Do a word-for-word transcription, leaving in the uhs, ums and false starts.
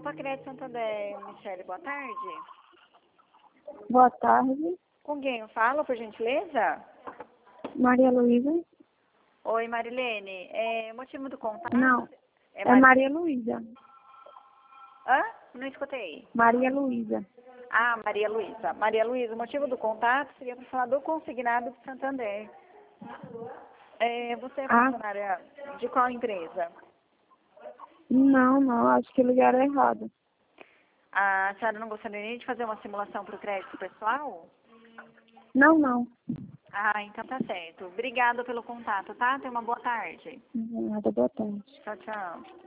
Opa, Crédito Santander, Michele, boa tarde. Boa tarde. Com quem eu falo, por gentileza? Maria Luísa? Oi, Marilene. É, motivo do contato? Não, É, é Mar... Maria Luísa. Hã? Não escutei. Maria Luísa. Ah, Maria Luísa. Maria Luísa, o motivo do contato seria para falar do consignado do Santander. É, você é Ah. funcionária de qual empresa? Não, não, acho que ligaram errado. A senhora não gostaria nem de fazer uma simulação para o crédito pessoal? Não, não. Ah, então tá certo. Obrigada pelo contato, tá? Tenha uma boa tarde. Nada, boa tarde. Tchau, tchau.